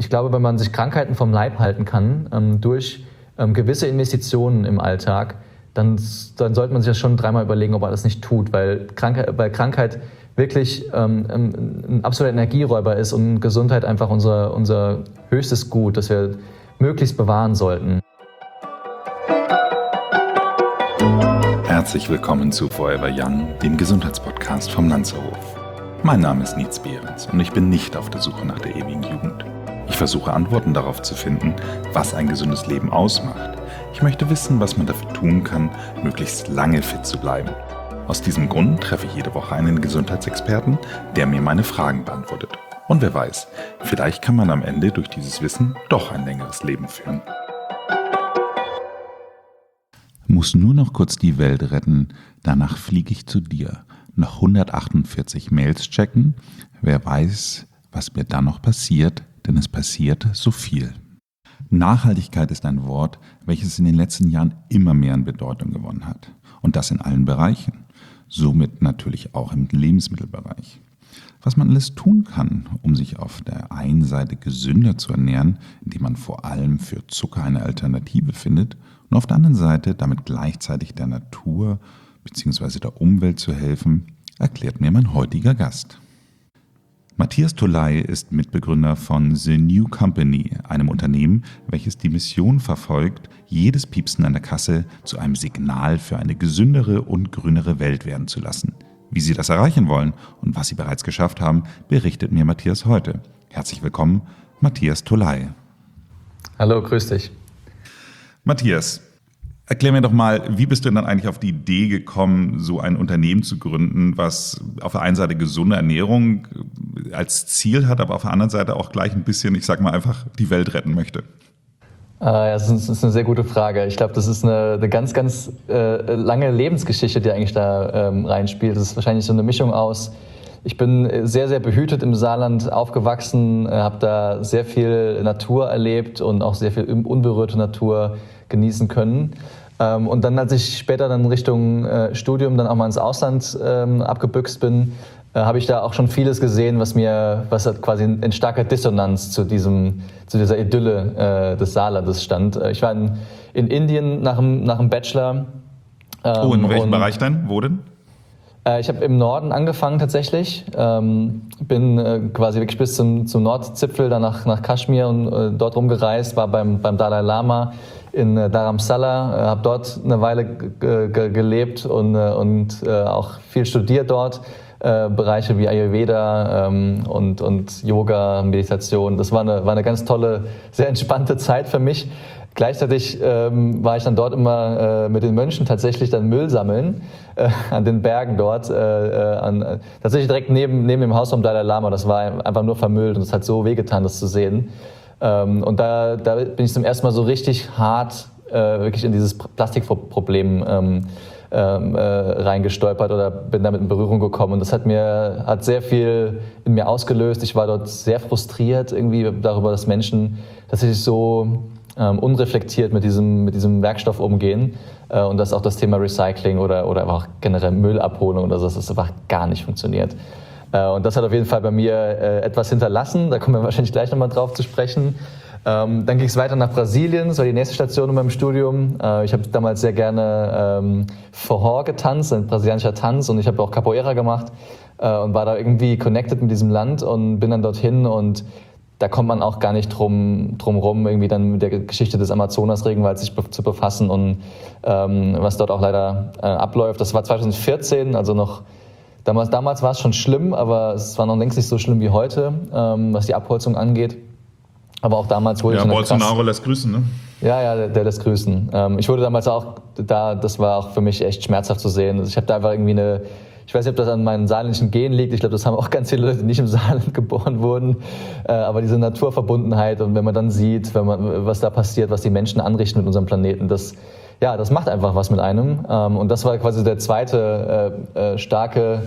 glaube, wenn man sich Krankheiten vom Leib halten kann, durch gewisse Investitionen im Alltag, dann sollte man sich das schon dreimal überlegen, ob man das nicht tut, weil Krankheit wirklich ein absoluter Energieräuber ist und Gesundheit einfach unser höchstes Gut, das wir möglichst bewahren sollten. Herzlich willkommen zu Forever Young, dem Gesundheitspodcast vom Lanzerhof. Mein Name ist Nietz Behrens und ich bin nicht auf der Suche nach der ewigen Jugend. Ich versuche Antworten darauf zu finden, was ein gesundes Leben ausmacht. Ich möchte wissen, was man dafür tun kann, möglichst lange fit zu bleiben. Aus diesem Grund treffe ich jede Woche einen Gesundheitsexperten, der mir meine Fragen beantwortet. Und wer weiß, vielleicht kann man am Ende durch dieses Wissen doch ein längeres Leben führen. Muss nur noch kurz die Welt retten, danach fliege ich zu dir. Noch 148 Mails checken. Wer weiß, was mir dann noch passiert, denn es passiert so viel. Nachhaltigkeit ist ein Wort, welches in den letzten Jahren immer mehr an Bedeutung gewonnen hat. Und das in allen Bereichen. Somit natürlich auch im Lebensmittelbereich. Was man alles tun kann, um sich auf der einen Seite gesünder zu ernähren, indem man vor allem für Zucker eine Alternative findet, und auf der anderen Seite damit gleichzeitig der Natur bzw. der Umwelt zu helfen, erklärt mir mein heutiger Gast. Matthias Tholey ist Mitbegründer von The New Company, einem Unternehmen, welches die Mission verfolgt, jedes Piepsen an der Kasse zu einem Signal für eine gesündere und grünere Welt werden zu lassen. Wie Sie das erreichen wollen und was Sie bereits geschafft haben, berichtet mir Matthias heute. Herzlich willkommen, Matthias Tholey. Hallo, grüß dich. Matthias, erklär mir doch mal, wie bist du denn dann eigentlich auf die Idee gekommen, so ein Unternehmen zu gründen, was auf der einen Seite gesunde Ernährung als Ziel hat, aber auf der anderen Seite auch gleich ein bisschen, ich sag mal einfach, die Welt retten möchte? Das ist eine sehr gute Frage. Ich glaube, das ist eine ganz, ganz lange Lebensgeschichte, die eigentlich da reinspielt. Das ist wahrscheinlich so eine Mischung aus, ich bin sehr, sehr behütet im Saarland aufgewachsen, habe da sehr viel Natur erlebt und auch sehr viel unberührte Natur genießen können. Und dann, als ich später dann Richtung Studium dann auch mal ins Ausland abgebüxt bin, habe ich da auch schon vieles gesehen, was halt quasi in starker Dissonanz zu dieser Idylle des Saarlandes stand. Ich war in Indien nach dem Bachelor. In welchem Bereich denn? Wo denn? Ich habe im Norden angefangen tatsächlich, bin quasi wirklich bis zum Nordzipfel, dann nach Kaschmir und dort rumgereist, war beim Dalai Lama in Dharamsala, habe dort eine Weile gelebt und auch viel studiert dort, Bereiche wie Ayurveda und Yoga, Meditation. Das war eine ganz tolle, sehr entspannte Zeit für mich. Gleichzeitig war ich dann dort immer mit den Mönchen tatsächlich dann Müll sammeln an den Bergen dort, tatsächlich direkt neben dem Haus vom Dalai Lama. Das war einfach nur vermüllt und es hat so wehgetan, das zu sehen. Und da bin ich zum ersten Mal so richtig hart wirklich in dieses Plastikproblem reingestolpert oder bin damit in Berührung gekommen. Und das hat sehr viel in mir ausgelöst. Ich war dort sehr frustriert irgendwie darüber, dass Menschen tatsächlich so unreflektiert mit diesem Werkstoff umgehen und dass auch das Thema Recycling oder auch generell Müllabholung oder so, dass das einfach gar nicht funktioniert. Und das hat auf jeden Fall bei mir etwas hinterlassen, da kommen wir wahrscheinlich gleich nochmal drauf zu sprechen. Dann ging es weiter nach Brasilien, das war die nächste Station in meinem Studium. Ich habe damals sehr gerne Forró getanzt, ein brasilianischer Tanz, und ich habe auch Capoeira gemacht und war da irgendwie connected mit diesem Land und bin dann dorthin, und da kommt man auch gar nicht drum rum, irgendwie dann mit der Geschichte des Amazonas-Regenwalds sich zu befassen und was dort auch leider abläuft. Das war 2014, also noch, damals war es schon schlimm, aber es war noch längst nicht so schlimm wie heute, was die Abholzung angeht. Aber auch damals wurde ich... Ja, Bolsonaro lässt grüßen, ne? Ja, der lässt grüßen. Ich wurde damals auch das war auch für mich echt schmerzhaft zu sehen. Also ich habe da einfach irgendwie ich weiß nicht, ob das an meinen saarländischen Genen liegt. Ich glaube, das haben auch ganz viele Leute, die nicht im Saarland geboren wurden. Aber diese Naturverbundenheit, und wenn man dann sieht, was da passiert, was die Menschen anrichten mit unserem Planeten, das macht einfach was mit einem. Und das war quasi der zweite starke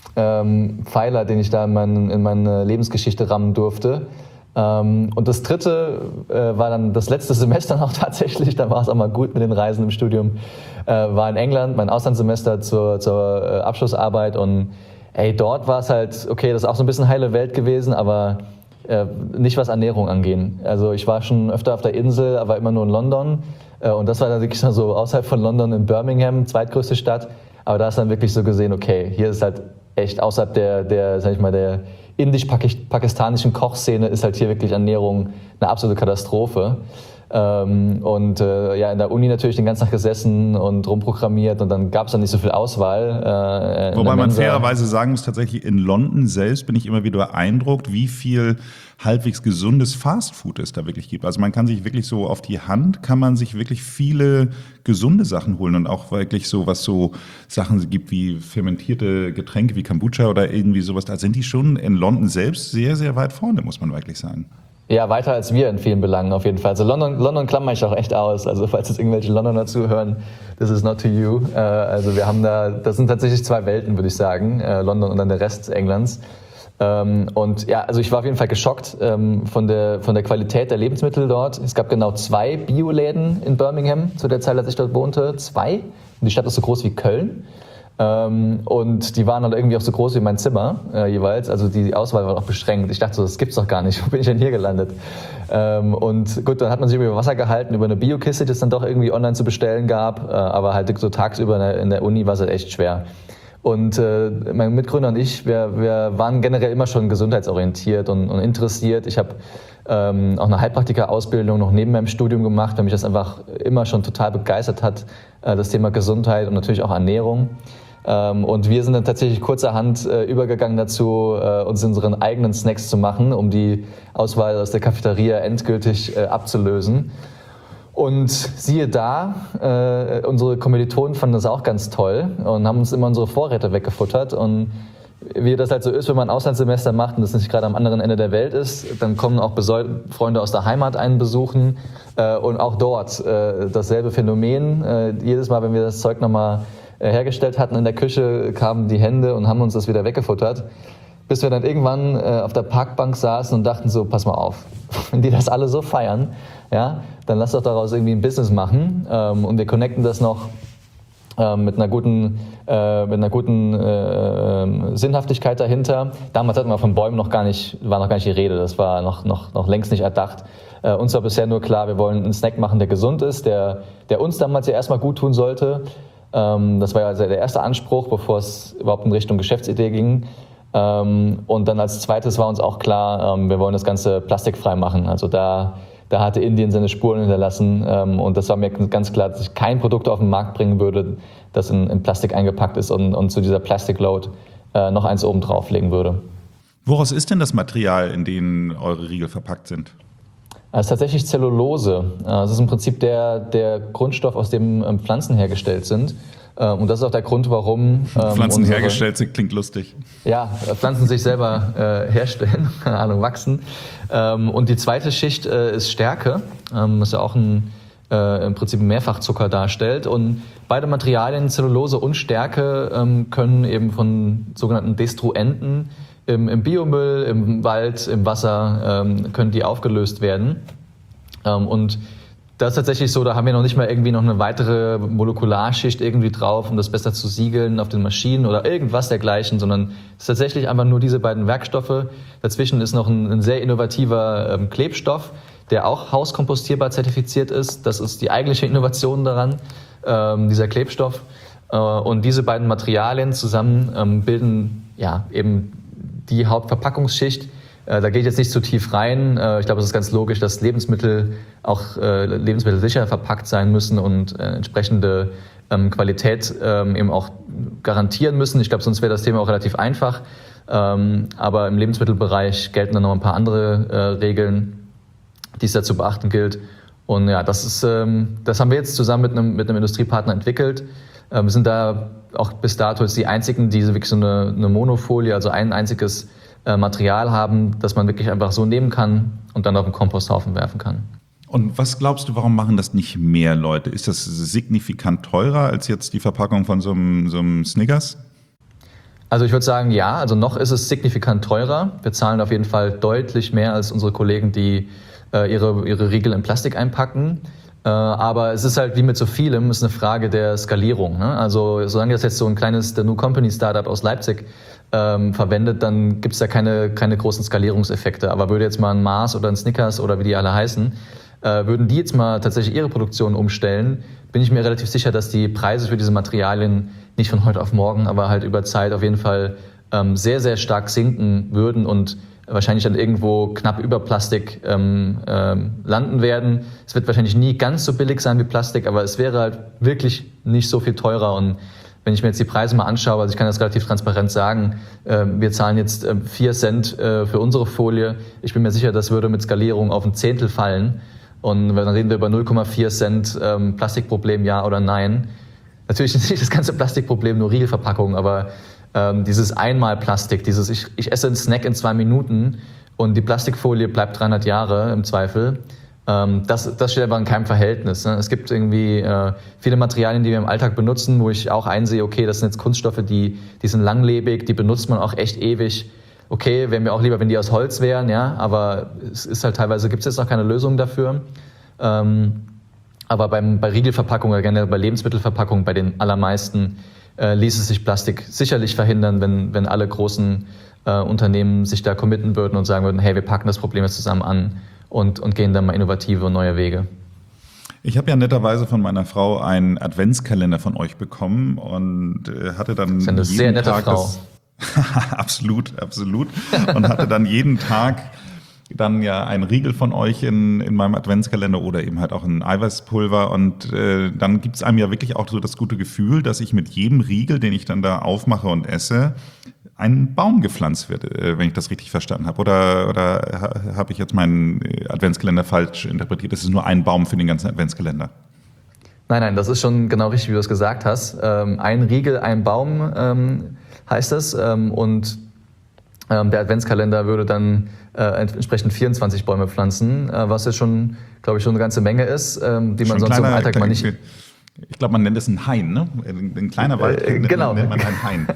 Pfeiler, den ich da in meine Lebensgeschichte rammen durfte. Und das dritte war dann das letzte Semester noch tatsächlich, da war es auch mal gut mit den Reisen im Studium, war in England, mein Auslandssemester zur Abschlussarbeit, und dort war es halt, okay, das ist auch so ein bisschen heile Welt gewesen, aber nicht was Ernährung angehen. Also ich war schon öfter auf der Insel, aber immer nur in London. Und das war dann wirklich so außerhalb von London in Birmingham, zweitgrößte Stadt. Aber da ist dann wirklich so gesehen, okay, hier ist halt echt außerhalb der indisch-pakistanischen Kochszene ist halt hier wirklich Ernährung eine absolute Katastrophe. In der Uni natürlich den ganzen Tag gesessen und rumprogrammiert und dann gab es dann nicht so viel Auswahl. Wobei man fairerweise sagen muss, tatsächlich in London selbst bin ich immer wieder beeindruckt, wie viel halbwegs gesundes Fastfood es da wirklich gibt. Also man kann sich wirklich so auf die Hand, kann man sich wirklich viele gesunde Sachen holen und auch wirklich so, was so Sachen gibt wie fermentierte Getränke wie Kombucha oder irgendwie sowas. Da sind die schon in London selbst sehr, sehr weit vorne, muss man wirklich sagen. Ja, weiter als wir in vielen Belangen auf jeden Fall. Also London klammere ich auch echt aus. Also falls jetzt irgendwelche Londoner zuhören, this is not to you. Also wir haben das sind tatsächlich zwei Welten, würde ich sagen. London und dann der Rest Englands. Also ich war auf jeden Fall geschockt von der Qualität der Lebensmittel dort. Es gab genau 2 Bioläden in Birmingham zu der Zeit, als ich dort wohnte. 2. Und die Stadt ist so groß wie Köln. Und die waren dann irgendwie auch so groß wie mein Zimmer jeweils. Also die Auswahl war auch beschränkt. Ich dachte so, das gibt's doch gar nicht. Wo bin ich denn hier gelandet? Und gut, dann hat man sich über Wasser gehalten, über eine Biokiste, die es dann doch irgendwie online zu bestellen gab. Aber halt so tagsüber in der Uni war es halt echt schwer. Und mein Mitgründer und ich, wir waren generell immer schon gesundheitsorientiert und interessiert. Ich habe auch eine Heilpraktika-Ausbildung noch neben meinem Studium gemacht, weil mich das einfach immer schon total begeistert hat, das Thema Gesundheit und natürlich auch Ernährung. Und wir sind dann tatsächlich kurzerhand übergegangen dazu, uns unseren eigenen Snacks zu machen, um die Auswahl aus der Cafeteria endgültig abzulösen. Und siehe da, unsere Kommilitonen fanden das auch ganz toll und haben uns immer unsere Vorräte weggefuttert. Und wie das halt so ist, wenn man ein Auslandssemester macht und das nicht gerade am anderen Ende der Welt ist, dann kommen auch Freunde aus der Heimat einen besuchen. Und auch dort dasselbe Phänomen. Jedes Mal, wenn wir das Zeug nochmal hergestellt hatten in der Küche, kamen die Hände und haben uns das wieder weggefuttert. Bis wir dann irgendwann auf der Parkbank saßen und dachten so, pass mal auf, wenn die das alle so feiern, ja, dann lass doch daraus irgendwie ein Business machen. Und wir connecten das noch mit einer guten Sinnhaftigkeit dahinter. Damals hatten wir von Bäumen war noch gar nicht die Rede, das war noch längst nicht erdacht. Uns war bisher nur klar, wir wollen einen Snack machen, der gesund ist, der uns damals ja erstmal gut tun sollte. Das war ja also der erste Anspruch, bevor es überhaupt in Richtung Geschäftsidee ging. Und dann als zweites war uns auch klar, wir wollen das Ganze plastikfrei machen. Also da hatte Indien seine Spuren hinterlassen und das war mir ganz klar, dass ich kein Produkt auf den Markt bringen würde, das in Plastik eingepackt ist und zu dieser Plastic Load noch eins oben drauflegen würde. Woraus ist denn das Material, in dem eure Riegel verpackt sind? Das ist tatsächlich Zellulose. Das ist im Prinzip der Grundstoff, aus dem Pflanzen hergestellt sind. Und das ist auch der Grund, warum... Pflanzen hergestellt sind, klingt lustig. Ja, Pflanzen sich selber herstellen, keine Ahnung, wachsen. Und die zweite Schicht ist Stärke, was ja auch im Prinzip einen Mehrfachzucker darstellt. Und beide Materialien, Zellulose und Stärke, können eben von sogenannten Destruenten im Biomüll, im Wald, im Wasser, können die aufgelöst werden. Und das ist tatsächlich so, da haben wir noch nicht mal irgendwie noch eine weitere Molekularschicht irgendwie drauf, um das besser zu siegeln auf den Maschinen oder irgendwas dergleichen, sondern es ist tatsächlich einfach nur diese beiden Werkstoffe. Dazwischen ist noch ein sehr innovativer Klebstoff, der auch hauskompostierbar zertifiziert ist. Das ist die eigentliche Innovation daran, dieser Klebstoff. Und diese beiden Materialien zusammen bilden ja eben die Hauptverpackungsschicht. Da gehe ich jetzt nicht zu tief rein. Ich glaube, es ist ganz logisch, dass Lebensmittel auch lebensmittelsicher verpackt sein müssen und entsprechende Qualität eben auch garantieren müssen. Ich glaube, sonst wäre das Thema auch relativ einfach. Aber im Lebensmittelbereich gelten dann noch ein paar andere Regeln, die es da zu beachten gilt. Und ja, das haben wir jetzt zusammen mit einem Industriepartner entwickelt. Wir sind da auch bis dato jetzt die einzigen, die wirklich so eine Monofolie, also ein einziges Material haben, das man wirklich einfach so nehmen kann und dann auf den Komposthaufen werfen kann. Und was glaubst du, warum machen das nicht mehr Leute? Ist das signifikant teurer als jetzt die Verpackung von so einem Snickers? Also ich würde sagen, ja, also noch ist es signifikant teurer. Wir zahlen auf jeden Fall deutlich mehr als unsere Kollegen, die ihre Riegel in Plastik einpacken. Aber es ist halt wie mit so vielem, ist eine Frage der Skalierung. Ne? Also solange das jetzt so ein kleines The New Company Startup aus Leipzig verwendet, dann gibt es da keine großen Skalierungseffekte. Aber würde jetzt mal ein Mars oder ein Snickers oder wie die alle heißen, würden die jetzt mal tatsächlich ihre Produktion umstellen, bin ich mir relativ sicher, dass die Preise für diese Materialien nicht von heute auf morgen, aber halt über Zeit auf jeden Fall sehr, sehr stark sinken würden und wahrscheinlich dann irgendwo knapp über Plastik landen werden. Es wird wahrscheinlich nie ganz so billig sein wie Plastik, aber es wäre halt wirklich nicht so viel teurer. Und wenn ich mir jetzt die Preise mal anschaue, also ich kann das relativ transparent sagen, wir zahlen jetzt 4 Cent für unsere Folie. Ich bin mir sicher, das würde mit Skalierung auf ein Zehntel fallen. Und dann reden wir über 0,4 Cent Plastikproblem, ja oder nein. Natürlich ist nicht das ganze Plastikproblem nur Riegelverpackung, aber dieses Einmalplastik, dieses ich esse einen Snack in 2 Minuten und die Plastikfolie bleibt 300 Jahre im Zweifel, das steht aber in keinem Verhältnis. Ne? Es gibt irgendwie viele Materialien, die wir im Alltag benutzen, wo ich auch einsehe, okay, das sind jetzt Kunststoffe, die sind langlebig, die benutzt man auch echt ewig. Okay, wäre mir auch lieber, wenn die aus Holz wären, ja, aber es ist halt teilweise, gibt es jetzt noch keine Lösung dafür. Aber bei Riegelverpackungen oder generell bei Lebensmittelverpackungen, bei den allermeisten, ließe sich Plastik sicherlich verhindern, wenn alle großen Unternehmen sich da committen würden und sagen würden, hey, wir packen das Problem jetzt zusammen an und gehen dann mal innovative und neue Wege. Ich habe ja netterweise von meiner Frau einen Adventskalender von euch bekommen und hatte dann das ist eine sehr nette Tag Frau. Absolut. Und hatte dann jeden Tag dann ja ein Riegel von euch in meinem Adventskalender oder eben halt auch ein Eiweißpulver. Und dann gibt es einem ja wirklich auch so das gute Gefühl, dass ich mit jedem Riegel, den ich dann da aufmache und esse, ein Baum gepflanzt wird, wenn ich das richtig verstanden habe. Oder habe ich jetzt meinen Adventskalender falsch interpretiert? Es ist nur ein Baum für den ganzen Adventskalender. Nein, das ist schon genau richtig, wie du es gesagt hast. Ein Riegel, ein Baum heißt es. Und der Adventskalender würde dann entsprechend 24 Bäume pflanzen, was ja schon, glaube ich, schon eine ganze Menge ist, die man sonst im Alltag mal nicht... Ich glaube, man nennt es ein Hain, ne? Ein kleiner Wald genau. nennt man einen Hain.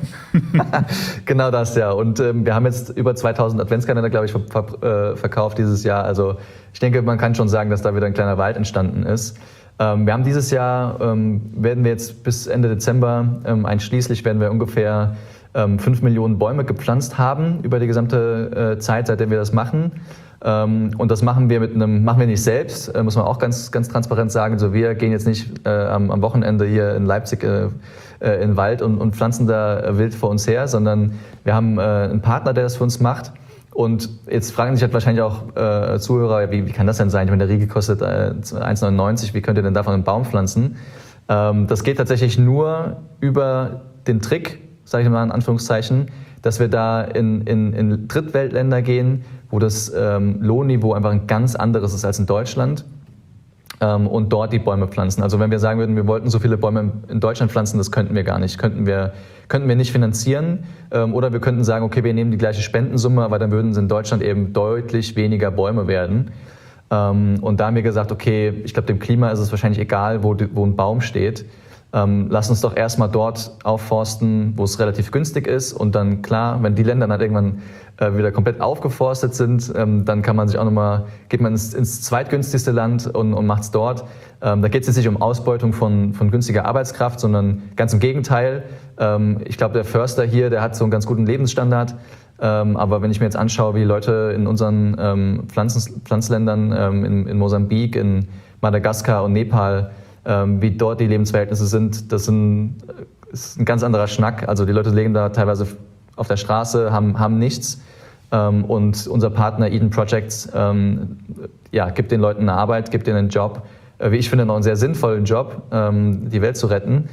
Genau das, ja. Und wir haben jetzt über 2000 Adventskalender, glaube ich, verkauft dieses Jahr. Also ich denke, man kann schon sagen, dass da wieder ein kleiner Wald entstanden ist. Wir haben dieses Jahr, werden wir jetzt bis Ende Dezember einschließlich, werden wir ungefähr 5 Millionen Bäume gepflanzt haben über die gesamte Zeit, seitdem wir das machen. Und das machen wir machen wir nicht selbst, muss man auch ganz, ganz transparent sagen. Also wir gehen jetzt nicht am Wochenende hier in Leipzig in den Wald und pflanzen da wild vor uns her, sondern wir haben einen Partner, der das für uns macht. Und jetzt fragen sich halt wahrscheinlich auch Zuhörer, wie kann das denn sein? Ich meine, der Riegel kostet 1,99, wie könnt ihr denn davon einen Baum pflanzen? Das geht tatsächlich nur über den Trick, sage ich mal in Anführungszeichen, dass wir da in Drittweltländer gehen, wo das Lohnniveau einfach ein ganz anderes ist als in Deutschland und dort die Bäume pflanzen. Also wenn wir sagen würden, wir wollten so viele Bäume in Deutschland pflanzen, das könnten wir gar nicht, könnten wir nicht finanzieren oder wir könnten sagen, okay, wir nehmen die gleiche Spendensumme, aber dann würden es in Deutschland eben deutlich weniger Bäume werden. Und da haben wir gesagt, okay, ich glaube, dem Klima ist es wahrscheinlich egal, wo ein Baum steht. Lass uns doch erstmal dort aufforsten, wo es relativ günstig ist und dann klar, wenn die Länder dann irgendwann wieder komplett aufgeforstet sind, dann kann man sich auch nochmal, geht man ins zweitgünstigste Land und macht es dort. Da geht es jetzt nicht um Ausbeutung von günstiger Arbeitskraft, sondern ganz im Gegenteil. Ich glaube, der Förster hier, der hat so einen ganz guten Lebensstandard. Aber wenn ich mir jetzt anschaue, wie die Leute in unseren Pflanzländern, in Mosambik, in Madagaskar und Nepal, wie dort die Lebensverhältnisse sind, ist ein ganz anderer Schnack. Also die Leute leben da teilweise auf der Straße, haben nichts. Und unser Partner Eden Projects gibt den Leuten eine Arbeit, gibt ihnen einen Job, wie ich finde, noch einen sehr sinnvollen Job, die Welt zu retten.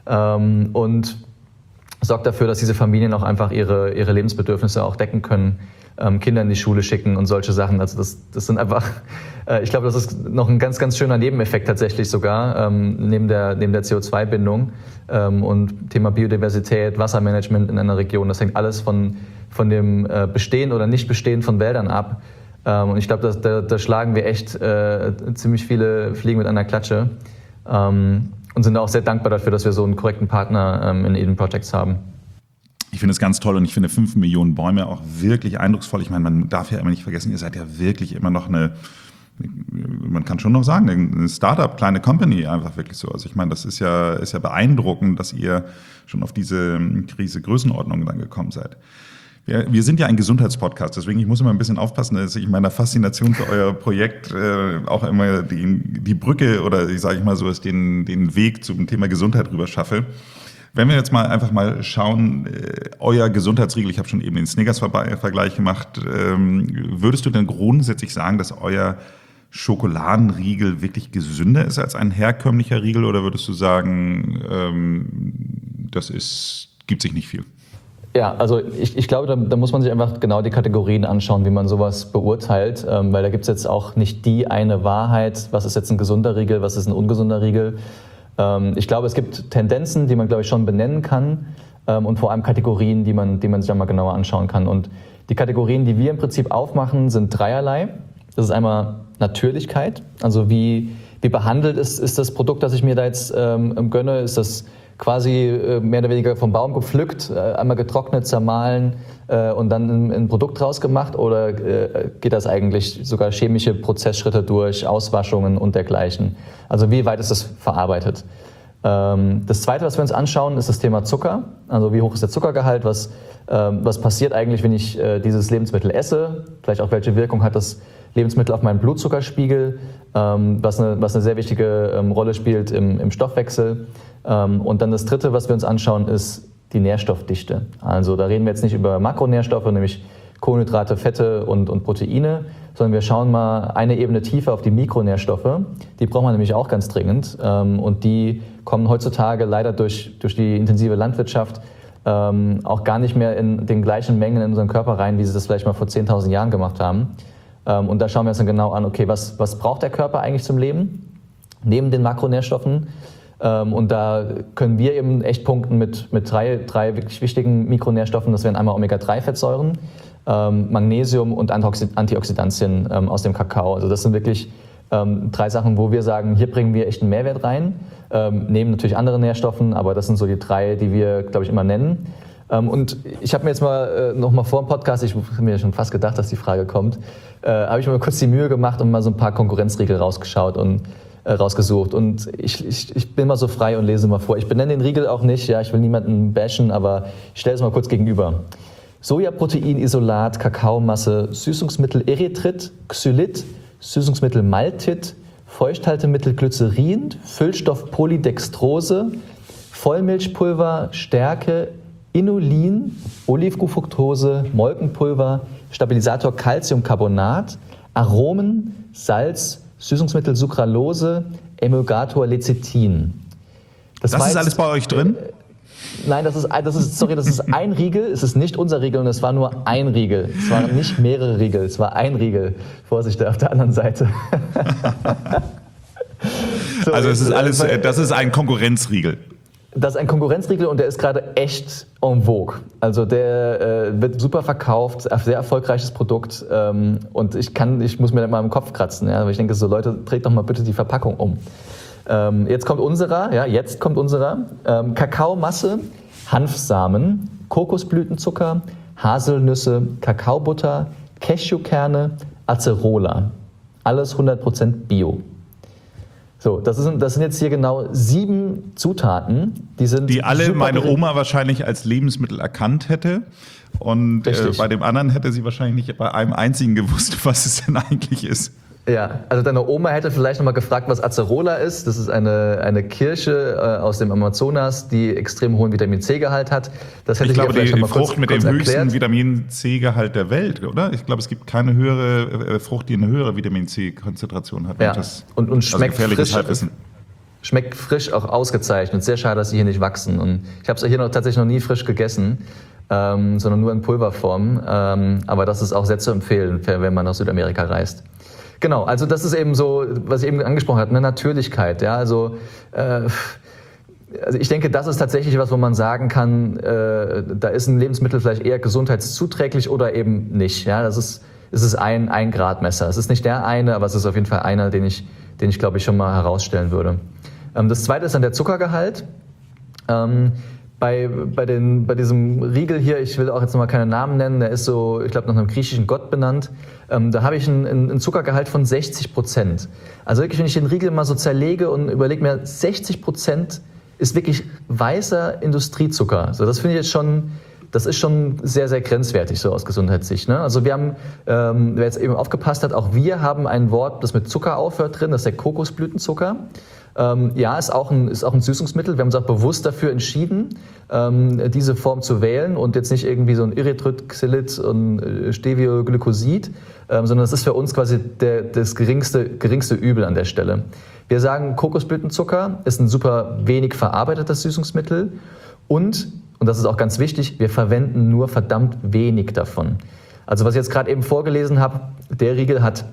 Und sorgt dafür, dass diese Familien auch einfach ihre Lebensbedürfnisse auch decken können. Kinder in die Schule schicken und solche Sachen. Also das sind einfach, ich glaube, das ist noch ein ganz, ganz schöner Nebeneffekt tatsächlich sogar, neben der CO2-Bindung und Thema Biodiversität, Wassermanagement in einer Region. Das hängt alles von dem Bestehen oder Nicht-Bestehen von Wäldern ab. Und ich glaube, da schlagen wir echt ziemlich viele Fliegen mit einer Klatsche und sind auch sehr dankbar dafür, dass wir so einen korrekten Partner in Eden Projects haben. Ich finde es ganz toll und ich finde 5 Millionen Bäume auch wirklich eindrucksvoll. Ich meine, man darf ja immer nicht vergessen, ihr seid ja wirklich immer noch eine man kann schon noch sagen, eine Startup, kleine Company einfach wirklich so. Also ich meine, das ist ja beeindruckend, dass ihr schon auf diese Größenordnung dann gekommen seid. Wir sind ja ein Gesundheitspodcast, deswegen ich muss immer ein bisschen aufpassen, dass ich in meiner Faszination für euer Projekt auch immer die Brücke oder ich sage mal so, den Weg zum Thema Gesundheit rüber schaffe. Wenn wir jetzt einfach mal schauen, euer Gesundheitsriegel, ich habe schon eben den Snickers-Vergleich gemacht, würdest du denn grundsätzlich sagen, dass euer Schokoladenriegel wirklich gesünder ist als ein herkömmlicher Riegel oder würdest du sagen, gibt sich nicht viel? Ja, also ich glaube, da muss man sich einfach genau die Kategorien anschauen, wie man sowas beurteilt, weil da gibt es jetzt auch nicht die eine Wahrheit, was ist jetzt ein gesunder Riegel, was ist ein ungesunder Riegel. Ich glaube, es gibt Tendenzen, die man, glaube ich, schon benennen kann und vor allem Kategorien, die man sich dann mal genauer anschauen kann. Und die Kategorien, die wir im Prinzip aufmachen, sind dreierlei. Das ist einmal Natürlichkeit, also wie behandelt ist das Produkt, das ich mir da jetzt gönne, ist das quasi mehr oder weniger vom Baum gepflückt, einmal getrocknet, zermahlen und dann ein Produkt draus gemacht oder geht das eigentlich sogar chemische Prozessschritte durch, Auswaschungen und dergleichen? Also wie weit ist das verarbeitet? Das Zweite, was wir uns anschauen, ist das Thema Zucker. Also wie hoch ist der Zuckergehalt? Was passiert eigentlich, wenn ich dieses Lebensmittel esse? Vielleicht auch welche Wirkung hat das Lebensmittel auf meinen Blutzuckerspiegel, was eine sehr wichtige Rolle spielt im Stoffwechsel. Und dann das Dritte, was wir uns anschauen, ist die Nährstoffdichte. Also da reden wir jetzt nicht über Makronährstoffe, nämlich Kohlenhydrate, Fette und Proteine, sondern wir schauen mal eine Ebene tiefer auf die Mikronährstoffe. Die braucht man nämlich auch ganz dringend. Und die kommen heutzutage leider durch die intensive Landwirtschaft auch gar nicht mehr in den gleichen Mengen in unseren Körper rein, wie sie das vielleicht mal vor 10.000 Jahren gemacht haben. Und da schauen wir uns dann genau an, okay, was braucht der Körper eigentlich zum Leben, neben den Makronährstoffen? Und da können wir eben echt punkten mit drei wirklich wichtigen Mikronährstoffen. Das wären einmal Omega-3-Fettsäuren, Magnesium und Antioxidantien aus dem Kakao. Also das sind wirklich 3 Sachen, wo wir sagen, hier bringen wir echt einen Mehrwert rein. Neben natürlich anderen Nährstoffen, aber das sind so die 3, die wir, glaube ich, immer nennen. Und ich habe mir jetzt noch mal vor dem Podcast, ich habe mir schon fast gedacht, dass die Frage kommt, habe ich mir mal kurz die Mühe gemacht und mal so ein paar Konkurrenzriegel rausgesucht. Und ich bin mal so frei und lese mal vor. Ich benenne den Riegel auch nicht, ja, ich will niemanden bashen, aber ich stelle es mal kurz gegenüber. Sojaproteinisolat, Kakaomasse, Süßungsmittel Erythrit, Xylit, Süßungsmittel Maltit, Feuchthaltemittel Glycerin, Füllstoff Polydextrose, Vollmilchpulver, Stärke, Inulin, Olivglucose, Molkenpulver, Stabilisator Calciumcarbonat, Aromen, Salz, Süßungsmittel Sucralose, Emulgator Lecithin. Das ist alles bei euch drin? Nein, das ist ein Riegel, es ist nicht unser Riegel und es war nur ein Riegel. Es waren nicht mehrere Riegel, es war ein Riegel. Vorsicht, auf der anderen Seite. So, also das ist ein Konkurrenzriegel. Das ist ein Konkurrenzriegel und der ist gerade echt en vogue. Also der wird super verkauft, ein sehr erfolgreiches Produkt und ich muss mir mal im Kopf kratzen. Ja? Aber ich denke so, Leute, dreht doch mal bitte die Verpackung um. Jetzt kommt unserer. Kakaomasse, Hanfsamen, Kokosblütenzucker, Haselnüsse, Kakaobutter, Cashewkerne, Acerola. Alles 100% Bio. So, das sind jetzt hier genau 7 Zutaten. Die alle meine Oma wahrscheinlich als Lebensmittel erkannt hätte. Und bei dem anderen hätte sie wahrscheinlich nicht bei einem einzigen gewusst, was es denn eigentlich ist. Ja, also deine Oma hätte vielleicht nochmal gefragt, was Acerola ist. Das ist eine Kirsche aus dem Amazonas, die extrem hohen Vitamin-C-Gehalt hat. Das hätte ich glaube, die Frucht mit dem höchsten Vitamin-C-Gehalt der Welt, oder? Ich glaube, es gibt keine höhere Frucht, die eine höhere Vitamin-C-Konzentration hat. Ja, und schmeckt schmeckt frisch, auch ausgezeichnet. Sehr schade, dass sie hier nicht wachsen. Und ich habe es hier tatsächlich noch nie frisch gegessen, sondern nur in Pulverform. Aber das ist auch sehr zu empfehlen, wenn man nach Südamerika reist. Genau, also das ist eben so, was ich eben angesprochen habe, eine Natürlichkeit. Ja, also ich denke, das ist tatsächlich was, wo man sagen kann, da ist ein Lebensmittel vielleicht eher gesundheitszuträglich oder eben nicht. Ja, es ist ein Gradmesser. Es ist nicht der eine, aber es ist auf jeden Fall einer, den ich glaube ich schon mal herausstellen würde. Das zweite ist dann der Zuckergehalt. bei diesem Riegel hier, ich will auch jetzt nochmal keine Namen nennen, der ist so, ich glaube, nach einem griechischen Gott benannt, da habe ich einen Zuckergehalt von 60%. Also wirklich, wenn ich den Riegel mal so zerlege und überlege mir, 60% ist wirklich weißer Industriezucker. So, das finde ich jetzt schon, das ist schon sehr, sehr grenzwertig so aus Gesundheitssicht. Ne? Also wir haben, wer jetzt eben aufgepasst hat, auch wir haben ein Wort, das mit Zucker aufhört drin, das ist der Kokosblütenzucker. Ja, ist auch ein Süßungsmittel. Wir haben uns auch bewusst dafür entschieden, diese Form zu wählen und jetzt nicht irgendwie so ein Erythrit, und Stevioglycosid, sondern das ist für uns quasi das geringste Übel an der Stelle. Wir sagen, Kokosblütenzucker ist ein super wenig verarbeitetes Süßungsmittel und das ist auch ganz wichtig, wir verwenden nur verdammt wenig davon. Also was ich jetzt gerade eben vorgelesen habe, der Riegel hat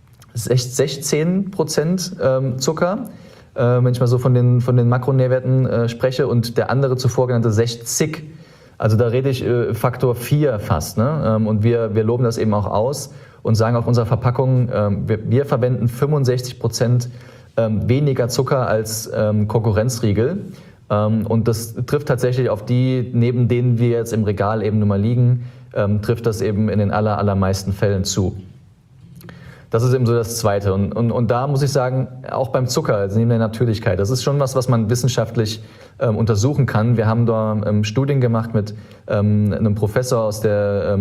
16% Zucker, wenn ich mal so von den Makronährwerten spreche, und der andere zuvor genannte 60. Also da rede ich Faktor 4 fast. Ne? Und wir loben das eben auch aus und sagen auf unserer Verpackung, wir verwenden 65% weniger Zucker als Konkurrenzriegel. Und das trifft tatsächlich auf die, neben denen wir jetzt im Regal eben nun mal liegen, trifft das eben in den allermeisten Fällen zu. Das ist eben so das Zweite. Und da muss ich sagen, auch beim Zucker, also neben der Natürlichkeit, das ist schon was man wissenschaftlich untersuchen kann. Wir haben da Studien gemacht mit einem Professor aus der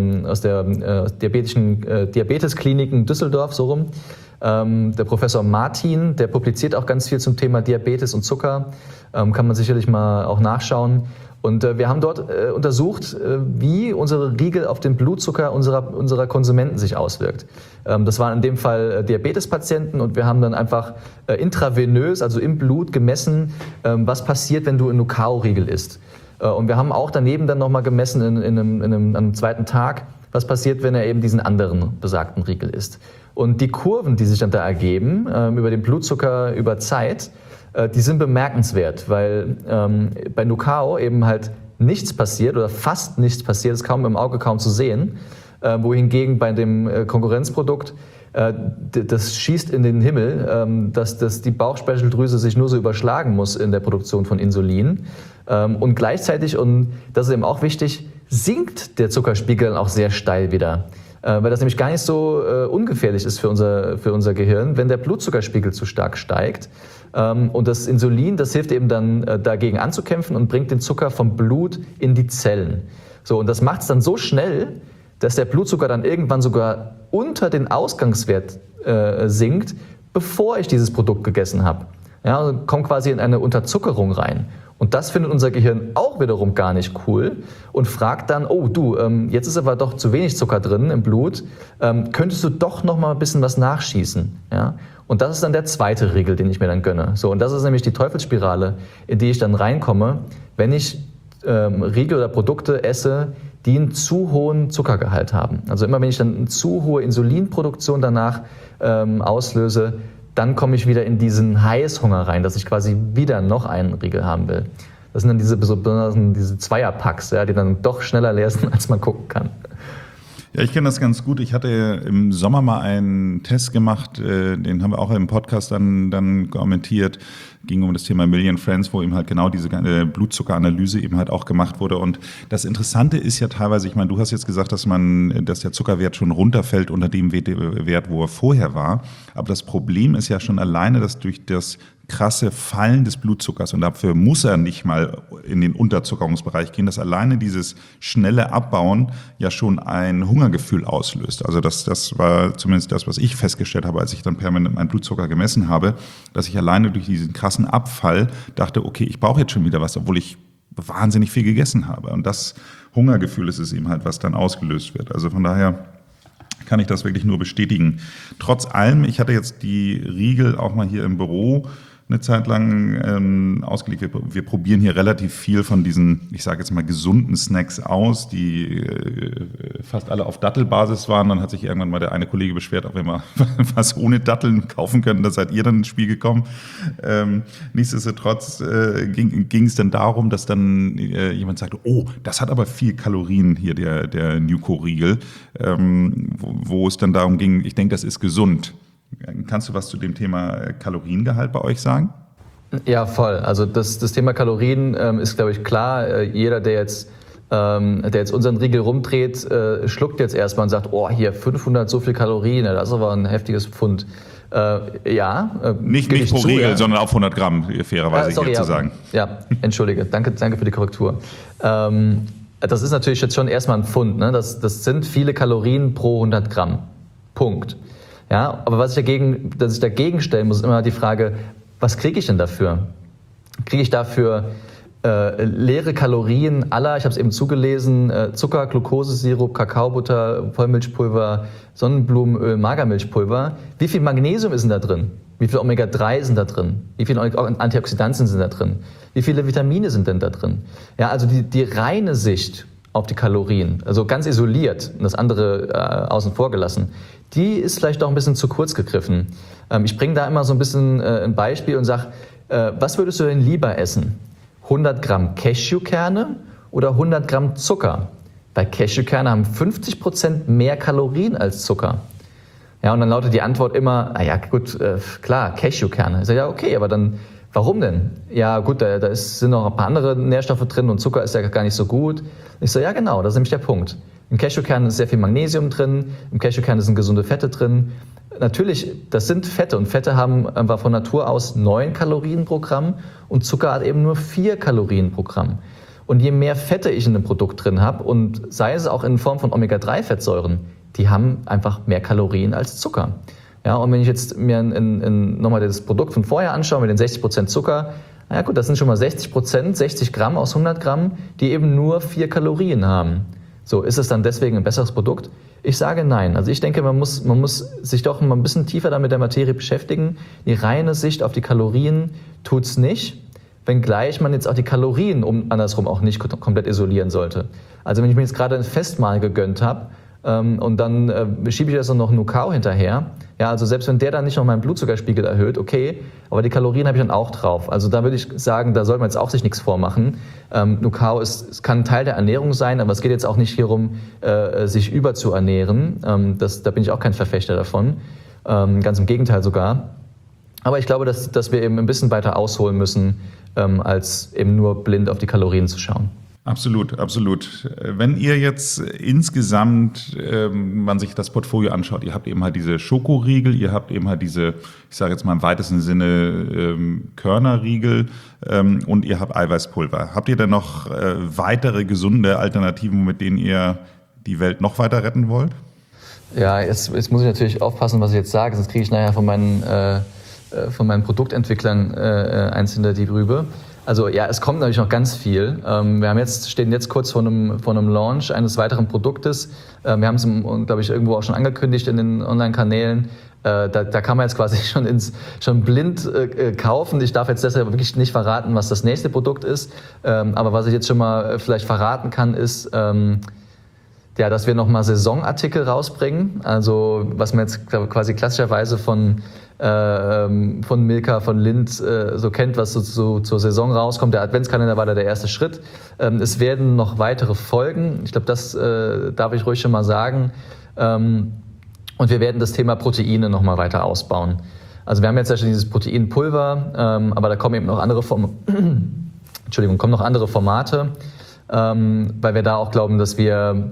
Diabeteskliniken Düsseldorf, so rum. Der Professor Martin, der publiziert auch ganz viel zum Thema Diabetes und Zucker. Kann man sicherlich mal auch nachschauen. Und wir haben dort untersucht, wie unsere Riegel auf den Blutzucker unserer Konsumenten sich auswirkt. Das waren in dem Fall Diabetespatienten und wir haben dann einfach intravenös, also im Blut, gemessen, was passiert, wenn du einen Nucao-Riegel isst. Und wir haben auch daneben dann nochmal gemessen an einem zweiten Tag, was passiert, wenn er eben diesen anderen besagten Riegel isst. Und die Kurven, die sich dann da ergeben, über den Blutzucker über Zeit, die sind bemerkenswert, weil bei Nucao eben halt nichts passiert oder fast nichts passiert, ist kaum im Auge kaum zu sehen, wohingegen bei dem Konkurrenzprodukt das schießt in den Himmel, dass die Bauchspeicheldrüse sich nur so überschlagen muss in der Produktion von Insulin. Und gleichzeitig, und das ist eben auch wichtig, sinkt der Zuckerspiegel dann auch sehr steil wieder. Weil das nämlich gar nicht so ungefährlich ist für unser Gehirn, wenn der Blutzuckerspiegel zu stark steigt. Und das Insulin, das hilft eben dann dagegen anzukämpfen und bringt den Zucker vom Blut in die Zellen. So, und das macht es dann so schnell, dass der Blutzucker dann irgendwann sogar unter den Ausgangswert sinkt, bevor ich dieses Produkt gegessen habe. Ja, also kommt quasi in eine Unterzuckerung rein. Und das findet unser Gehirn auch wiederum gar nicht cool und fragt dann, oh du, jetzt ist aber doch zu wenig Zucker drin im Blut, könntest du doch noch mal ein bisschen was nachschießen? Ja? Und das ist dann der zweite Riegel, den ich mir dann gönne. So, und das ist nämlich die Teufelsspirale, in die ich dann reinkomme, wenn ich Riegel oder Produkte esse, die einen zu hohen Zuckergehalt haben. Also immer wenn ich dann eine zu hohe Insulinproduktion danach auslöse, dann komme ich wieder in diesen Heißhunger rein, dass ich quasi wieder noch einen Riegel haben will. Das sind dann diese Zweierpacks, ja, die dann doch schneller leer sind, als man gucken kann. Ja, ich kenne das ganz gut. Ich hatte im Sommer mal einen Test gemacht, den haben wir auch im Podcast dann kommentiert. Ging um das Thema Million Friends, wo eben halt genau diese Blutzuckeranalyse eben halt auch gemacht wurde. Und das Interessante ist ja teilweise, ich meine, du hast jetzt gesagt, dass der Zuckerwert schon runterfällt unter dem Wert, wo er vorher war. Aber das Problem ist ja schon alleine, dass durch das krasse Fallen des Blutzuckers, und dafür muss er nicht mal in den Unterzuckerungsbereich gehen, dass alleine dieses schnelle Abbauen ja schon ein Hungergefühl auslöst. Also das war zumindest das, was ich festgestellt habe, als ich dann permanent meinen Blutzucker gemessen habe, dass ich alleine durch diesen krassen Abfall dachte, okay, ich brauche jetzt schon wieder was, obwohl ich wahnsinnig viel gegessen habe. Und das Hungergefühl ist es eben halt, was dann ausgelöst wird. Also von daher kann ich das wirklich nur bestätigen. Trotz allem, ich hatte jetzt die Riegel auch mal hier im Büro eine Zeit lang ausgelegt. Wir probieren hier relativ viel von diesen, ich sage jetzt mal, gesunden Snacks aus, die fast alle auf Dattelbasis waren. Dann hat sich irgendwann mal der eine Kollege beschwert, ob wir mal was ohne Datteln kaufen können. Da seid ihr dann ins Spiel gekommen. Nichtsdestotrotz ging es dann darum, dass dann jemand sagte, oh, das hat aber viel Kalorien hier, der Nuco-Riegel, wo es dann darum ging, ich denke, das ist gesund. Kannst du was zu dem Thema Kaloriengehalt bei euch sagen? Ja, voll. Also das Thema Kalorien ist, glaube ich, klar. Jeder, der jetzt unseren Riegel rumdreht, schluckt jetzt erstmal und sagt, oh, hier 500 so viel Kalorien, das ist aber ein heftiges Pfund. Nicht pro zu, Riegel, ja. sondern auf 100 Gramm, fairerweise hier zu sagen. Ja, entschuldige. Danke für die Korrektur. Das ist natürlich jetzt schon erstmal ein Pfund. Ne? Das sind viele Kalorien pro 100 Gramm. Punkt. Ja, aber was ich dagegen stellen muss, ist immer die Frage, was kriege ich denn dafür? Kriege ich dafür leere Kalorien aller, ich habe es eben zugelesen, Zucker, Glukosesirup, Kakaobutter, Vollmilchpulver, Sonnenblumenöl, Magermilchpulver. Wie viel Magnesium ist denn da drin? Wie viel Omega-3 sind da drin? Wie viele Antioxidantien sind da drin? Wie viele Vitamine sind denn da drin? Ja, also die reine Sicht auf die Kalorien, also ganz isoliert, und das andere außen vor gelassen, die ist vielleicht auch ein bisschen zu kurz gegriffen. Ich bringe da immer so ein bisschen ein Beispiel und sage, was würdest du denn lieber essen? 100 Gramm Cashewkerne oder 100 Gramm Zucker? Weil Cashewkerne haben 50% mehr Kalorien als Zucker. Ja, und dann lautet die Antwort immer, naja, gut, klar, Cashewkerne. Ich sage, ja, okay, aber dann, warum denn? Ja, gut, da sind noch ein paar andere Nährstoffe drin und Zucker ist ja gar nicht so gut. Ich sage, ja, genau, das ist nämlich der Punkt. Im Cashewkern ist sehr viel Magnesium drin, im Cashewkern sind gesunde Fette drin. Natürlich, das sind Fette und Fette haben einfach von Natur aus 9 Kalorien pro Gramm und Zucker hat eben nur 4 Kalorien pro Gramm. Und je mehr Fette ich in einem Produkt drin habe und sei es auch in Form von Omega-3-Fettsäuren, die haben einfach mehr Kalorien als Zucker. Ja, und wenn ich jetzt mir nochmal das Produkt von vorher anschaue mit den 60% Zucker, na ja gut, das sind schon mal 60%, 60 Gramm aus 100 Gramm, die eben nur 4 Kalorien haben. So, ist es dann deswegen ein besseres Produkt? Ich sage nein. Also ich denke, man muss sich doch mal ein bisschen tiefer damit der Materie beschäftigen. Die reine Sicht auf die Kalorien tut's nicht, wenngleich man jetzt auch die Kalorien andersrum auch nicht komplett isolieren sollte. Also wenn ich mir jetzt gerade ein Festmahl gegönnt habe und dann schiebe ich das noch Nucao hinterher, ja, also selbst wenn der dann nicht noch meinen Blutzuckerspiegel erhöht, okay, aber die Kalorien habe ich dann auch drauf. Also da würde ich sagen, da sollte man jetzt auch sich nichts vormachen. Nucao es kann Teil der Ernährung sein, aber es geht jetzt auch nicht hierum, sich überzuernähren. Da bin ich auch kein Verfechter davon. Ganz im Gegenteil sogar. Aber ich glaube, dass wir eben ein bisschen weiter ausholen müssen, als eben nur blind auf die Kalorien zu schauen. Absolut, absolut. Wenn ihr jetzt insgesamt man sich das Portfolio anschaut, ihr habt eben halt diese Schokoriegel, ihr habt eben halt diese, ich sage jetzt mal im weitesten Sinne Körnerriegel und ihr habt Eiweißpulver. Habt ihr denn noch weitere gesunde Alternativen, mit denen ihr die Welt noch weiter retten wollt? Ja, jetzt muss ich natürlich aufpassen, was ich jetzt sage, sonst kriege ich nachher von meinen Produktentwicklern eins hinter die Rübe. Also ja, es kommt natürlich noch ganz viel. Wir stehen jetzt kurz vor einem Launch eines weiteren Produktes. Wir haben es, glaube ich, irgendwo auch schon angekündigt in den Online-Kanälen. Da kann man jetzt quasi schon blind kaufen. Ich darf jetzt deshalb wirklich nicht verraten, was das nächste Produkt ist. Aber was ich jetzt schon mal vielleicht verraten kann, ist, dass wir nochmal Saisonartikel rausbringen. Also was man jetzt quasi klassischerweise von Milka, von Lindt so kennt, was so zur Saison rauskommt. Der Adventskalender war da der erste Schritt. Es werden noch weitere folgen. Ich glaube, das darf ich ruhig schon mal sagen. Und wir werden das Thema Proteine noch mal weiter ausbauen. Also wir haben jetzt ja schon dieses Proteinpulver, aber da kommen eben noch andere Formate, weil wir da auch glauben, dass wir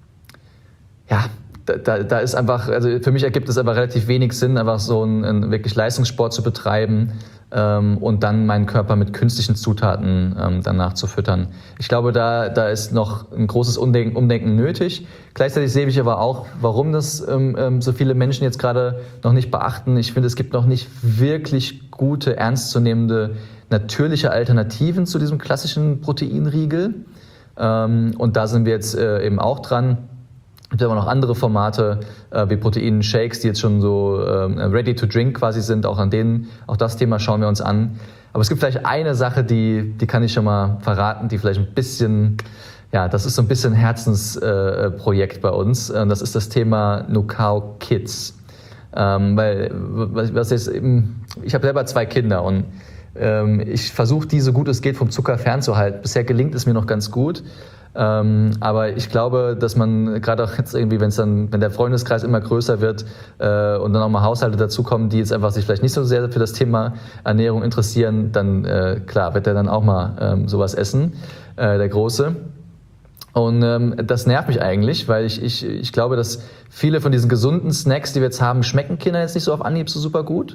Da ist einfach, also für mich ergibt es aber relativ wenig Sinn, einfach so einen wirklich Leistungssport zu betreiben und dann meinen Körper mit künstlichen Zutaten danach zu füttern. Ich glaube, da ist noch ein großes Umdenken nötig. Gleichzeitig sehe ich aber auch, warum das so viele Menschen jetzt gerade noch nicht beachten. Ich finde, es gibt noch nicht wirklich gute, ernstzunehmende, natürliche Alternativen zu diesem klassischen Proteinriegel. Und da sind wir jetzt eben auch dran. Es gibt aber noch andere Formate wie Proteinshakes, die jetzt schon so ready to drink quasi sind. Auch das Thema schauen wir uns an. Aber es gibt vielleicht eine Sache, die kann ich schon mal verraten, die vielleicht ein bisschen, das ist so ein bisschen Herzensprojekt bei uns. Das ist das Thema Nucao Kids. Weil ich habe selber 2 Kinder und ich versuche die so gut es geht vom Zucker fernzuhalten. Bisher gelingt es mir noch ganz gut. Aber ich glaube, dass man gerade auch jetzt irgendwie, wenn der Freundeskreis immer größer wird und dann auch mal Haushalte dazukommen, die jetzt einfach sich vielleicht nicht so sehr für das Thema Ernährung interessieren, dann klar wird er dann auch mal sowas essen, der Große. Und das nervt mich eigentlich, weil ich glaube, dass viele von diesen gesunden Snacks, die wir jetzt haben, schmecken Kindern jetzt nicht so auf Anhieb so super gut.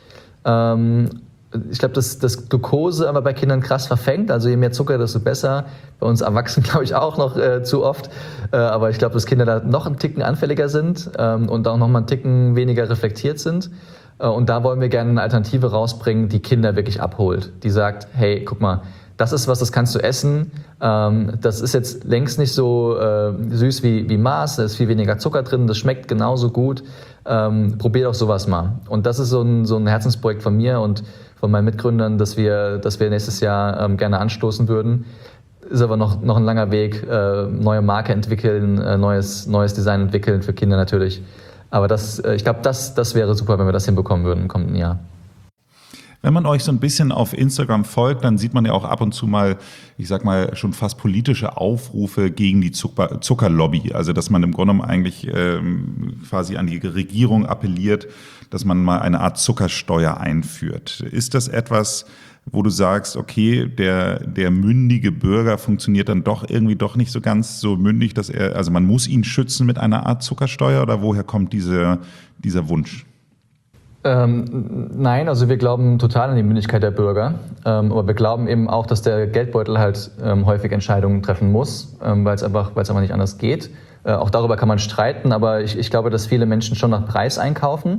Ich glaube, dass Glucose aber bei Kindern krass verfängt. Also je mehr Zucker, desto besser. Bei uns Erwachsenen glaube ich auch noch zu oft. Aber ich glaube, dass Kinder da noch einen Ticken anfälliger sind und auch noch mal einen Ticken weniger reflektiert sind. Und da wollen wir gerne eine Alternative rausbringen, die Kinder wirklich abholt. Die sagt, hey, guck mal, das ist was, das kannst du essen. Das ist jetzt längst nicht so süß wie Mars. Da ist viel weniger Zucker drin. Das schmeckt genauso gut. Probier doch sowas mal. Und das ist so ein Herzensprojekt von mir und von meinen Mitgründern, dass wir nächstes Jahr gerne anstoßen würden. Ist aber noch ein langer Weg. Neue Marke entwickeln, neues Design entwickeln für Kinder natürlich. Aber ich glaube, das wäre super, wenn wir das hinbekommen würden im kommenden Jahr. Wenn man euch so ein bisschen auf Instagram folgt, dann sieht man ja auch ab und zu mal, ich sag mal, schon fast politische Aufrufe gegen die Zuckerlobby. Also, dass man im Grunde genommen eigentlich quasi an die Regierung appelliert, dass man mal eine Art Zuckersteuer einführt. Ist das etwas, wo du sagst, okay, der mündige Bürger funktioniert dann doch irgendwie doch nicht so ganz so mündig, also man muss ihn schützen mit einer Art Zuckersteuer, oder woher kommt dieser Wunsch? Nein, also wir glauben total an die Mündigkeit der Bürger, aber wir glauben eben auch, dass der Geldbeutel halt häufig Entscheidungen treffen muss, weil es einfach nicht anders geht. Auch darüber kann man streiten, aber ich glaube, dass viele Menschen schon nach Preis einkaufen.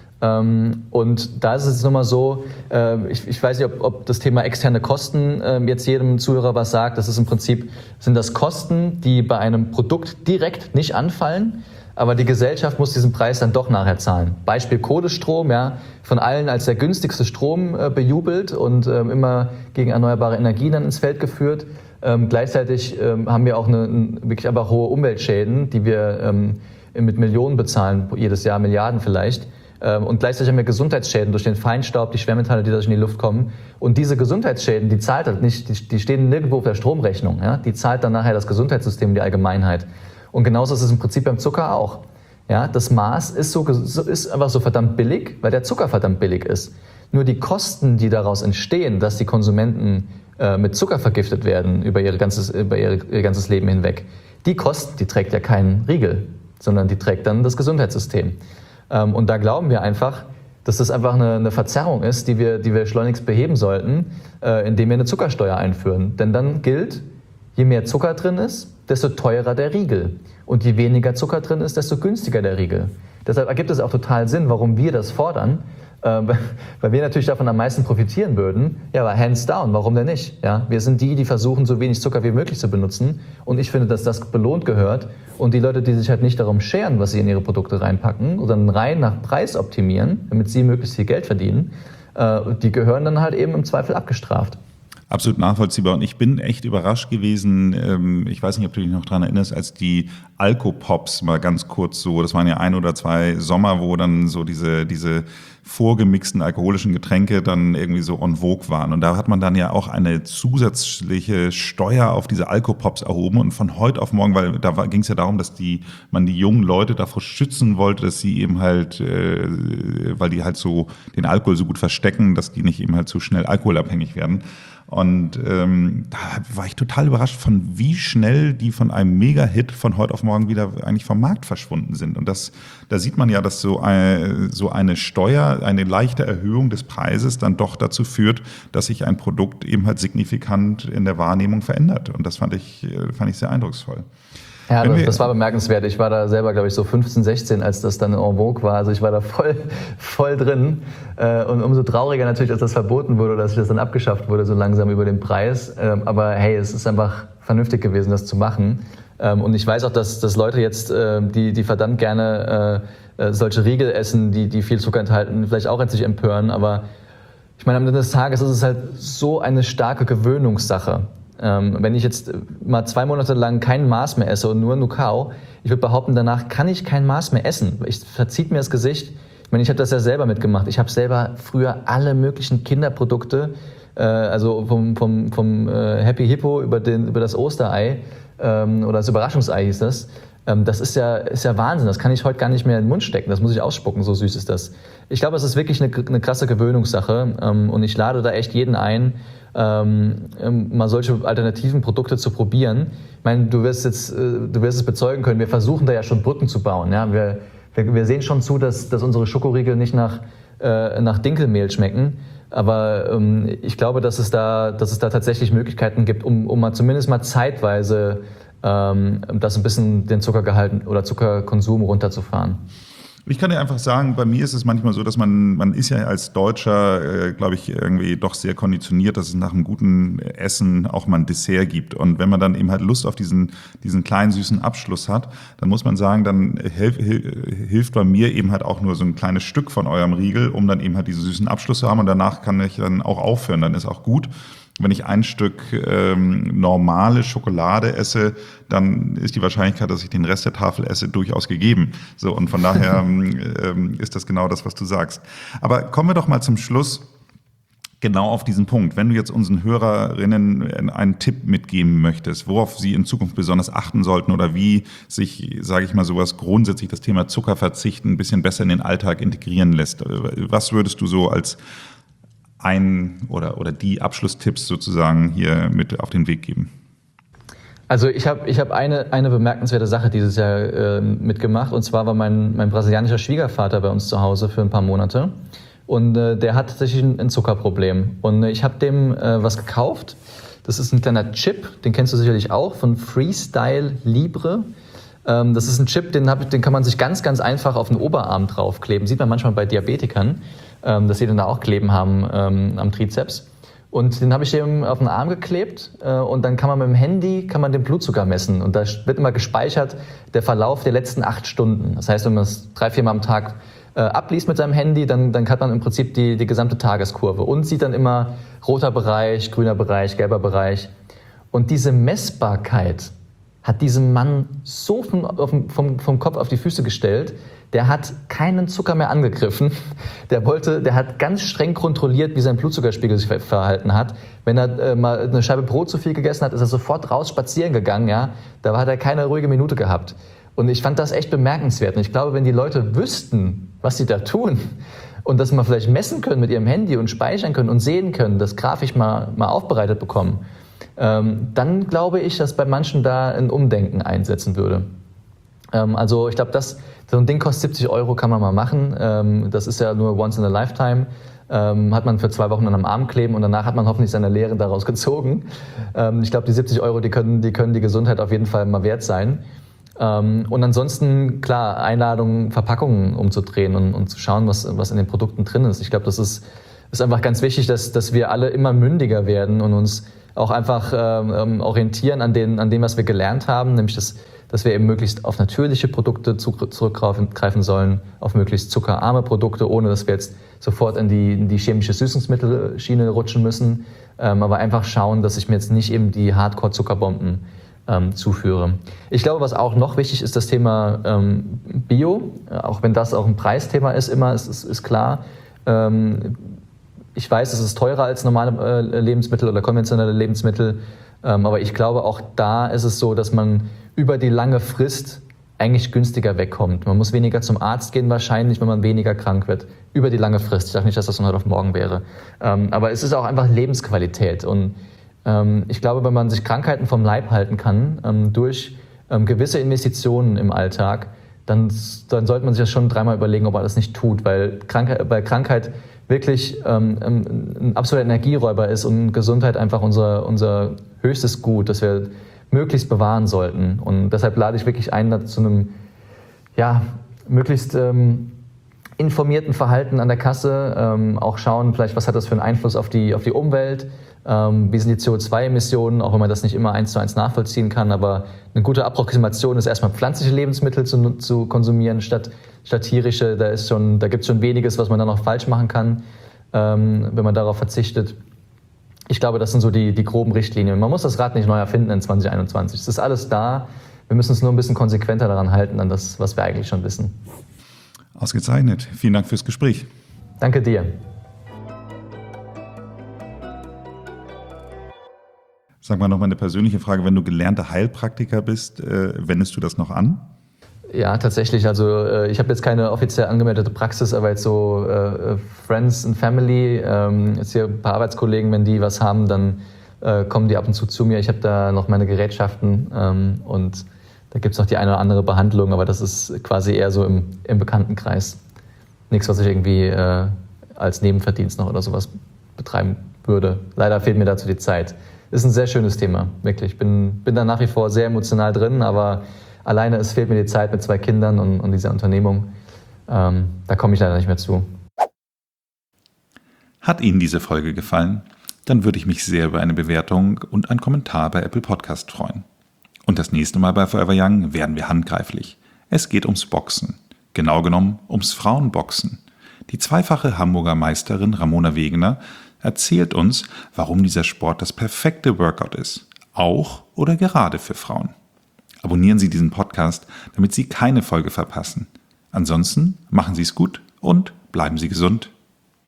Und da ist es nun mal so, ich weiß nicht, ob das Thema externe Kosten jetzt jedem Zuhörer was sagt. Das ist im Prinzip, sind das Kosten, die bei einem Produkt direkt nicht anfallen, aber die Gesellschaft muss diesen Preis dann doch nachher zahlen. Beispiel Kohlestrom, ja, von allen als der günstigste Strom bejubelt und immer gegen erneuerbare Energien dann ins Feld geführt. Gleichzeitig haben wir auch wirklich einfach hohe Umweltschäden, die wir mit Millionen bezahlen, jedes Jahr Milliarden vielleicht. Und gleichzeitig haben wir Gesundheitsschäden durch den Feinstaub, die Schwermetalle, die dadurch in die Luft kommen. Und diese Gesundheitsschäden, die zahlt halt nicht, die stehen nirgendwo auf der Stromrechnung. Ja? Die zahlt dann nachher das Gesundheitssystem, die Allgemeinheit. Und genauso ist es im Prinzip beim Zucker auch. Ja, das Maß ist einfach so verdammt billig, weil der Zucker verdammt billig ist. Nur die Kosten, die daraus entstehen, dass die Konsumenten mit Zucker vergiftet werden über ihr ganzes Leben hinweg, die Kosten, die trägt ja kein Riegel, sondern die trägt dann das Gesundheitssystem. Und da glauben wir einfach, dass das einfach eine Verzerrung ist, die wir schleunigst beheben sollten, indem wir eine Zuckersteuer einführen. Denn dann gilt, je mehr Zucker drin ist, desto teurer der Riegel. Und je weniger Zucker drin ist, desto günstiger der Riegel. Deshalb ergibt es auch total Sinn, warum wir das fordern, weil wir natürlich davon am meisten profitieren würden. Ja, aber hands down, warum denn nicht? Ja, wir sind die versuchen, so wenig Zucker wie möglich zu benutzen. Und ich finde, dass das belohnt gehört. Und die Leute, die sich halt nicht darum scheren, was sie in ihre Produkte reinpacken, sondern rein nach Preis optimieren, damit sie möglichst viel Geld verdienen, die gehören dann halt eben im Zweifel abgestraft. Absolut nachvollziehbar. Und ich bin echt überrascht gewesen, ich weiß nicht, ob du dich noch daran erinnerst, als die Alkopops mal ganz kurz so, das waren ja 1 oder 2 Sommer, wo dann so diese vorgemixten alkoholischen Getränke dann irgendwie so en vogue waren. Und da hat man dann ja auch eine zusätzliche Steuer auf diese Alkopops erhoben. Und von heute auf morgen, weil da ging es ja darum, dass man die jungen Leute davor schützen wollte, dass sie eben halt, weil die halt so den Alkohol so gut verstecken, dass die nicht eben halt so schnell alkoholabhängig werden. Und da war ich total überrascht, von wie schnell die von einem Mega-Hit von heute auf morgen wieder eigentlich vom Markt verschwunden sind. Und da sieht man ja, dass so eine Steuer, eine leichte Erhöhung des Preises dann doch dazu führt, dass sich ein Produkt eben halt signifikant in der Wahrnehmung verändert. Und das fand ich sehr eindrucksvoll. Ja, das war bemerkenswert. Ich war da selber, glaube ich, so 15, 16, als das dann en vogue war. Also ich war da voll drin. Und umso trauriger natürlich, als das verboten wurde, dass das dann abgeschafft wurde, so langsam über den Preis. Aber hey, es ist einfach vernünftig gewesen, das zu machen. Und ich weiß auch, dass Leute jetzt, die verdammt gerne solche Riegel essen, die viel Zucker enthalten, vielleicht auch sich empören. Aber ich meine, am Ende des Tages ist es halt so eine starke Gewöhnungssache. Wenn ich jetzt mal 2 Monate lang kein Maß mehr esse und nur Nucao, ich würde behaupten, danach kann ich kein Maß mehr essen. Ich verzieht mir das Gesicht. Ich meine, ich habe das ja selber mitgemacht. Ich habe selber früher alle möglichen Kinderprodukte, also vom Happy Hippo über das Osterei, oder das Überraschungsei hieß das. Das ist ja Wahnsinn, das kann ich heute gar nicht mehr in den Mund stecken, das muss ich ausspucken, so süß ist das. Ich glaube, es ist wirklich eine krasse Gewöhnungssache und ich lade da echt jeden ein, mal solche alternativen Produkte zu probieren. Ich meine, du wirst es bezeugen können, wir versuchen da ja schon Brücken zu bauen. Ja? Wir sehen schon zu, dass unsere Schokoriegel nicht nach Dinkelmehl schmecken, aber ich glaube, dass es da tatsächlich Möglichkeiten gibt, um mal zumindest mal zeitweise das ein bisschen den Zuckergehalt oder Zuckerkonsum runterzufahren. Ich kann dir einfach sagen, bei mir ist es manchmal so, dass man ist ja als Deutscher, glaube ich, irgendwie doch sehr konditioniert, dass es nach einem guten Essen auch mal ein Dessert gibt. Und wenn man dann eben halt Lust auf diesen kleinen süßen Abschluss hat, dann muss man sagen, dann hilft bei mir eben halt auch nur so ein kleines Stück von eurem Riegel, um dann eben halt diesen süßen Abschluss zu haben. Und danach kann ich dann auch aufhören, dann ist auch gut. Wenn ich ein Stück normale Schokolade esse, dann ist die Wahrscheinlichkeit, dass ich den Rest der Tafel esse, durchaus gegeben. So, und von daher ist das genau das, was du sagst. Aber kommen wir doch mal zum Schluss genau auf diesen Punkt. Wenn du jetzt unseren Hörerinnen einen Tipp mitgeben möchtest, worauf sie in Zukunft besonders achten sollten oder wie sich, sage ich mal, sowas grundsätzlich, das Thema Zuckerverzicht ein bisschen besser in den Alltag integrieren lässt, was würdest du so als oder die Abschlusstipps sozusagen hier mit auf den Weg geben? Also ich hab eine bemerkenswerte Sache dieses Jahr mitgemacht, und zwar war mein brasilianischer Schwiegervater bei uns zu Hause für ein paar Monate und der hat tatsächlich ein Zuckerproblem und ich habe dem was gekauft. Das ist ein kleiner Chip, den kennst du sicherlich auch, von Freestyle Libre. Das ist ein Chip, den kann man sich ganz, ganz einfach auf den Oberarm draufkleben. Sieht man manchmal bei Diabetikern, dass sie dann da auch Kleben haben am Trizeps. Und den habe ich dem auf den Arm geklebt und dann kann man mit dem Handy den Blutzucker messen. Und da wird immer gespeichert der Verlauf der letzten 8 Stunden. Das heißt, wenn man es 3-4 Mal am Tag abliest mit seinem Handy, dann hat man im Prinzip die gesamte Tageskurve und sieht dann immer roter Bereich, grüner Bereich, gelber Bereich. Und diese Messbarkeit hat diesen Mann so vom Kopf auf die Füße gestellt, der hat keinen Zucker mehr angegriffen. Der hat ganz streng kontrolliert, wie sein Blutzuckerspiegel sich verhalten hat. Wenn er mal eine Scheibe Brot zu viel gegessen hat, ist er sofort raus spazieren gegangen. Ja? Da hat er keine ruhige Minute gehabt. Und ich fand das echt bemerkenswert. Und ich glaube, wenn die Leute wüssten, was sie da tun und das mal vielleicht messen können mit ihrem Handy und speichern können und sehen können, das grafisch mal aufbereitet bekommen, dann glaube ich, dass bei manchen da ein Umdenken einsetzen würde. Also ich glaube, so ein Ding kostet 70 €, kann man mal machen. Das ist ja nur once in a lifetime. Hat man für 2 Wochen dann am Arm kleben und danach hat man hoffentlich seine Lehren daraus gezogen. Ich glaube, die 70 €, die können die Gesundheit auf jeden Fall mal wert sein. Und ansonsten, klar, Einladungen, Verpackungen umzudrehen und zu schauen, was in den Produkten drin ist. Ich glaube, das ist einfach ganz wichtig, dass wir alle immer mündiger werden und uns auch einfach orientieren an dem, was wir gelernt haben, nämlich dass wir eben möglichst auf natürliche Produkte zurückgreifen sollen, auf möglichst zuckerarme Produkte, ohne dass wir jetzt sofort in die chemische Süßungsmittelschiene rutschen müssen, aber einfach schauen, dass ich mir jetzt nicht eben die Hardcore-Zuckerbomben zuführe. Ich glaube, was auch noch wichtig ist, das Thema Bio, auch wenn das auch ein Preisthema ist, ist klar. Ich weiß, es ist teurer als normale Lebensmittel oder konventionelle Lebensmittel, aber ich glaube, auch da ist es so, dass man über die lange Frist eigentlich günstiger wegkommt. Man muss weniger zum Arzt gehen wahrscheinlich, wenn man weniger krank wird. Über die lange Frist. Ich sage nicht, dass das von heute auf morgen wäre. Aber es ist auch einfach Lebensqualität. Und ich glaube, wenn man sich Krankheiten vom Leib halten kann, durch gewisse Investitionen im Alltag, dann sollte man sich das schon 3-mal überlegen, ob man das nicht tut. Weil Krankheit wirklich ein absoluter Energieräuber ist und Gesundheit einfach unser höchstes Gut, das wir möglichst bewahren sollten. Und deshalb lade ich wirklich ein zu einem möglichst informierten Verhalten an der Kasse, auch schauen, vielleicht was hat das für einen Einfluss auf die Umwelt, wie sind die CO2-Emissionen, auch wenn man das nicht immer 1:1 nachvollziehen kann, aber eine gute Approximation ist erstmal pflanzliche Lebensmittel zu konsumieren statt tierische. Da gibt es schon weniges, was man dann noch falsch machen kann, wenn man darauf verzichtet. Ich glaube, das sind so die groben Richtlinien. Man muss das Rad nicht neu erfinden in 2021. Es ist alles da. Wir müssen uns nur ein bisschen konsequenter daran halten, an das, was wir eigentlich schon wissen. Ausgezeichnet. Vielen Dank fürs Gespräch. Danke dir. Sag mal nochmal eine persönliche Frage, wenn du gelernter Heilpraktiker bist, wendest du das noch an? Ja, tatsächlich. Also ich habe jetzt keine offiziell angemeldete Praxis, aber jetzt so Friends and Family, jetzt hier ein paar Arbeitskollegen, wenn die was haben, dann kommen die ab und zu mir. Ich habe da noch meine Gerätschaften und da gibt es noch die eine oder andere Behandlung, aber das ist quasi eher so im Bekanntenkreis. Nichts, was ich irgendwie als Nebenverdienst noch oder sowas betreiben würde. Leider fehlt mir dazu die Zeit. Ist ein sehr schönes Thema, wirklich. Ich bin da nach wie vor sehr emotional drin, aber alleine es fehlt mir die Zeit mit 2 Kindern und dieser Unternehmung. Da komme ich leider nicht mehr zu. Hat Ihnen diese Folge gefallen? Dann würde ich mich sehr über eine Bewertung und einen Kommentar bei Apple Podcast freuen. Und das nächste Mal bei Forever Young werden wir handgreiflich. Es geht ums Boxen. Genau genommen ums Frauenboxen. Die zweifache Hamburger Meisterin Ramona Wegener erzählt uns, warum dieser Sport das perfekte Workout ist. Auch oder gerade für Frauen. Abonnieren Sie diesen Podcast, damit Sie keine Folge verpassen. Ansonsten machen Sie es gut und bleiben Sie gesund.